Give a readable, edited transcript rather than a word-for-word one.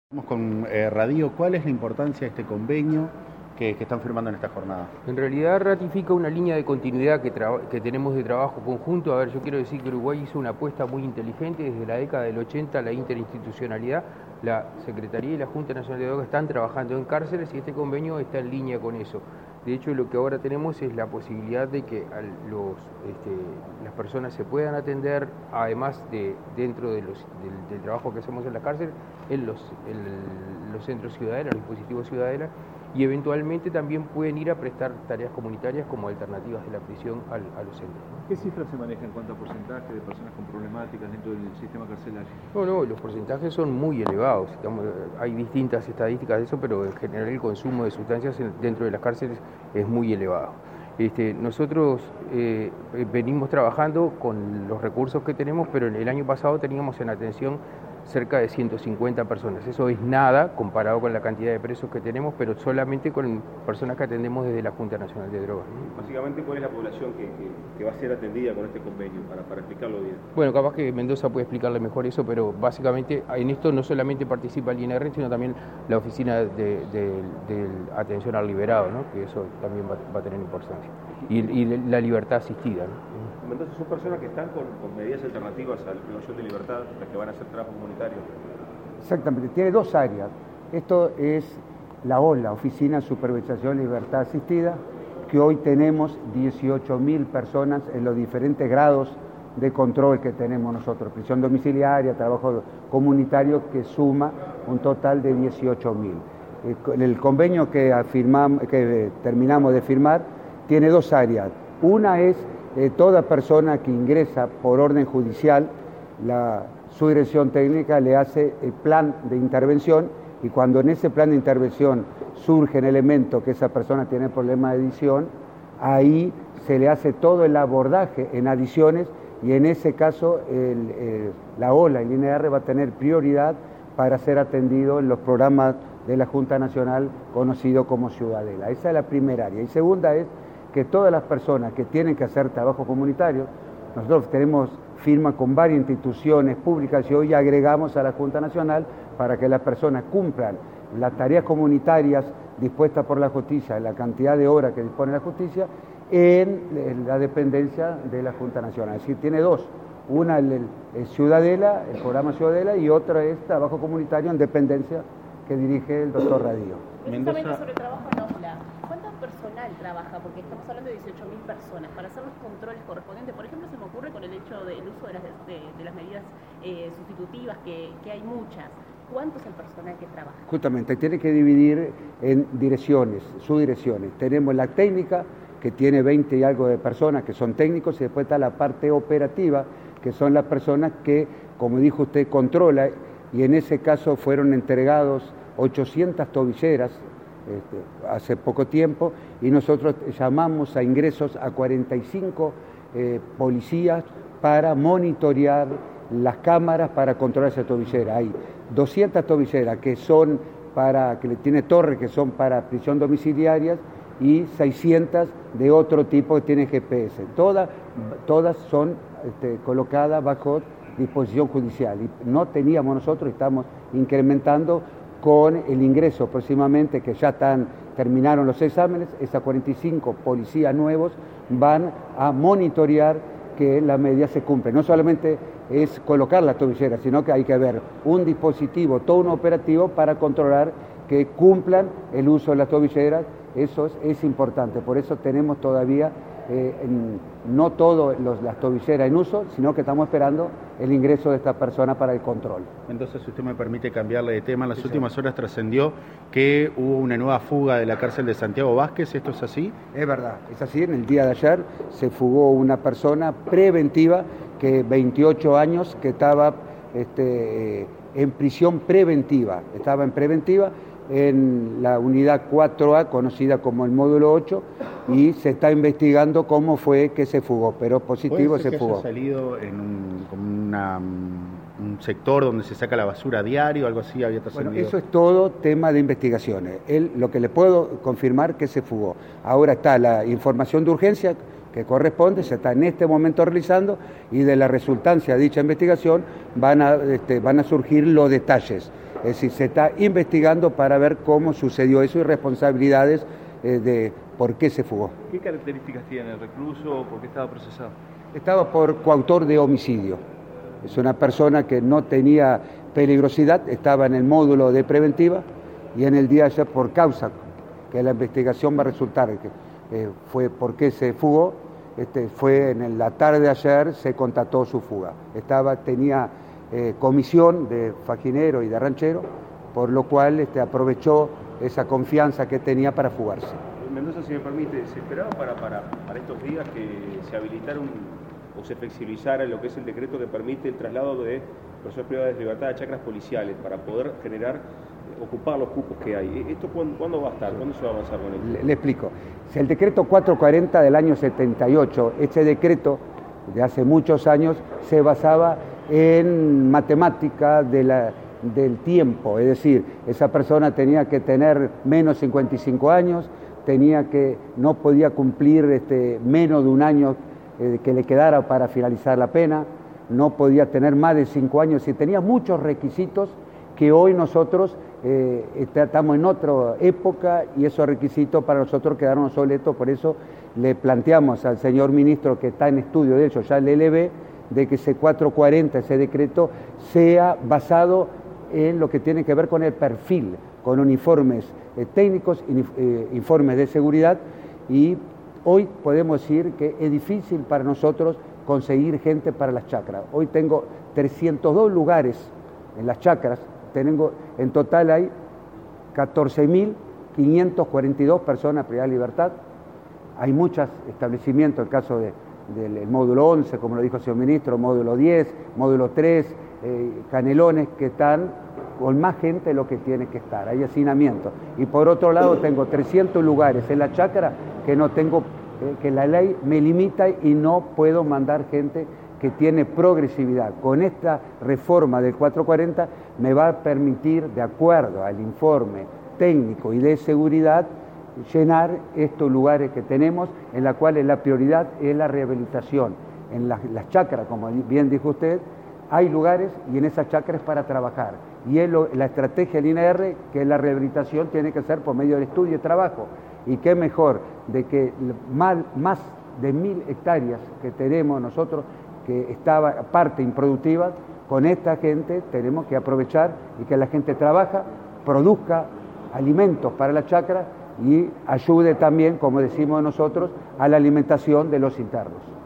Vamos con Radio. ¿Cuál es la importancia de este convenio que están firmando en esta jornada? En realidad ratifica una línea de continuidad que tenemos de trabajo conjunto. A ver, yo quiero decir que Uruguay hizo una apuesta muy inteligente desde la década del 80, la interinstitucionalidad. La Secretaría y la Junta Nacional de Drogas están trabajando en cárceles y este convenio está en línea con eso. De hecho, lo que ahora tenemos es la posibilidad de que las personas se puedan atender, además de dentro del trabajo que hacemos en la cárcel, en los centros ciudadanos, los dispositivos ciudadanos, y eventualmente también pueden ir a prestar tareas comunitarias como alternativas de la prisión a los centros. ¿Qué cifras se manejan en cuanto a porcentaje de personas con problemáticas dentro del sistema carcelario? No, los porcentajes son muy elevados. Hay distintas estadísticas de eso, pero en general el consumo de sustancias dentro de las cárceles es muy elevado. Nosotros venimos trabajando con los recursos que tenemos, pero el año pasado teníamos en atención cerca de 150 personas. Eso es nada comparado con la cantidad de presos que tenemos, pero solamente con personas que atendemos desde la Junta Nacional de Drogas. Básicamente, ¿cuál es la población que va a ser atendida con este convenio, para explicarlo bien? Bueno, capaz que Mendoza puede explicarle mejor eso, pero básicamente en esto no solamente participa el INR, sino también la Oficina de Atención al Liberado, ¿no? Que eso también va a tener importancia. Y la libertad asistida, ¿no? Entonces son personas que están con medidas alternativas a la privación de libertad, las que van a hacer trabajo comunitario. Exactamente, tiene dos áreas. Esto es la OLA, Oficina de Supervisación y Libertad Asistida, que hoy tenemos 18.000 personas en los diferentes grados de control que tenemos nosotros, prisión domiciliaria, trabajo comunitario, que suma un total de 18.000. El convenio que terminamos de firmar tiene dos áreas. Una es toda persona que ingresa por orden judicial, su dirección técnica le hace el plan de intervención, y cuando en ese plan de intervención surge el elemento que esa persona tiene problema de adicción, ahí se le hace todo el abordaje en adicciones, y en ese caso la OLA, el INR, va a tener prioridad para ser atendido en los programas de la Junta Nacional conocido como Ciudadela. Esa es la primera área. Y segunda es que todas las personas que tienen que hacer trabajo comunitario, nosotros tenemos firma con varias instituciones públicas y hoy agregamos a la Junta Nacional para que las personas cumplan las tareas comunitarias dispuestas por la justicia, en la cantidad de horas que dispone la justicia, en la dependencia de la Junta Nacional. Es decir, tiene dos. Una es Ciudadela, el programa Ciudadela, y otra es trabajo comunitario en dependencia que dirige el doctor Radio. Precisamente sobre trabajo en aula, ¿cuánto personal trabaja? Porque estamos hablando de 18.000 personas. Para hacer los controles correspondientes, por ejemplo, se me ocurre con el hecho del uso de las medidas sustitutivas, que hay muchas. ¿Cuánto es el personal que trabaja? Justamente, tiene que dividir en direcciones, subdirecciones. Tenemos la técnica, que tiene 20 y algo de personas que son técnicos, y después está la parte operativa, que son las personas que, como dijo usted, controla, y en ese caso fueron entregados 800 tobilleras hace poco tiempo, y nosotros llamamos a ingresos a 45 policías para monitorear las cámaras para controlar esa tobillera. Hay 200 tobilleras que tiene torre, que son para prisión domiciliarias, y 600 de otro tipo que tienen GPS. Todas son colocadas bajo disposición judicial, y no teníamos nosotros, estamos incrementando con el ingreso próximamente, que ya terminaron los exámenes. Esas 45 policías nuevos van a monitorear que la medida se cumple. No solamente es colocar la tobillera, sino que hay que ver un dispositivo, todo un operativo para controlar que cumplan el uso de las tobilleras. Eso es importante, por eso tenemos todavía no todas las tobilleras en uso, sino que estamos esperando el ingreso de esta persona para el control. Entonces, si usted me permite cambiarle de tema, en las últimas horas trascendió que hubo una nueva fuga de la cárcel de Santiago Vázquez. ¿Esto es así? Es verdad, es así. En el día de ayer se fugó una persona preventiva, que 28 años, que estaba en prisión preventiva, en la unidad 4A, conocida como el módulo 8, y se está investigando cómo fue que se fugó, pero positivo se fugó. ¿Puede ser que haya salido en un sector donde se saca la basura a diario, algo así había trascendido? Bueno, eso es todo tema de investigaciones. Lo que le puedo confirmar que se fugó. Ahora está la información de urgencia que corresponde, se está en este momento realizando, y de la resultancia de dicha investigación van a surgir los detalles. Es decir, se está investigando para ver cómo sucedió eso y responsabilidades de por qué se fugó. ¿Qué características tiene el recluso? ¿Por qué estaba procesado? Estaba por coautor de homicidio. Es una persona que no tenía peligrosidad, estaba en el módulo de preventiva y en el día de ayer, por causa que la investigación va a resultar que fue por qué se fugó, fue en la tarde de ayer se constató su fuga. Tenía comisión de faginero y de ranchero, por lo cual aprovechó esa confianza que tenía para fugarse. Mendoza, si me permite, ¿se esperaba para estos días que se habilitara o se flexibilizara lo que es el decreto que permite el traslado de personas privadas de libertad a chacras policiales para poder ocupar los cupos que hay? ¿Esto cuándo va a estar? ¿Cuándo se va a avanzar con esto? Le explico. Si el decreto 440 del año 78, este decreto de hace muchos años, se basaba en matemática del tiempo, es decir, esa persona tenía que tener menos 55 años, no podía cumplir menos de un año que le quedara para finalizar la pena, no podía tener más de 5 años y tenía muchos requisitos que hoy nosotros estamos en otra época y esos requisitos para nosotros quedaron obsoletos. Por eso le planteamos al señor ministro, que está en estudio, de hecho ya el LB, de que ese 440, ese decreto, sea basado en lo que tiene que ver con el perfil, con uniformes técnicos, informes de seguridad, y hoy podemos decir que es difícil para nosotros conseguir gente para las chacras. Hoy tengo 302 lugares en las chacras, en total hay 14.542 personas privadas de libertad. Hay muchos establecimientos, el caso del módulo 11, como lo dijo el señor ministro, módulo 10, módulo 3, Canelones, que están con más gente de lo que tiene que estar, hay hacinamiento. Y por otro lado tengo 300 lugares en la chacra que no tengo, que la ley me limita y no puedo mandar gente que tiene progresividad. Con esta reforma del 440 me va a permitir, de acuerdo al informe técnico y de seguridad, llenar estos lugares que tenemos, en la cual la prioridad es la rehabilitación. En las chacras, como bien dijo usted, hay lugares y en esas chacras para trabajar. Y es la estrategia del INR, que la rehabilitación tiene que ser por medio del estudio y trabajo. Y qué mejor de que más de 1.000 hectáreas que tenemos nosotros, que estaba parte improductiva, con esta gente tenemos que aprovechar y que la gente trabaja, produzca alimentos para la chacra y ayude también, como decimos nosotros, a la alimentación de los internos.